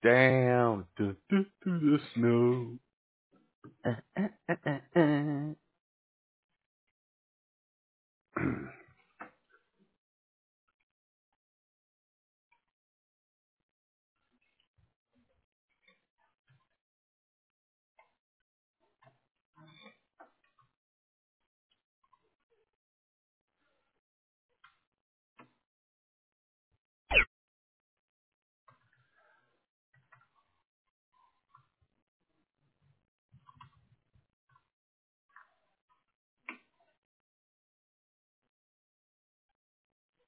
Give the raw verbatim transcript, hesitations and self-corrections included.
down through, through, through the snow. Uh, uh, uh, uh, uh.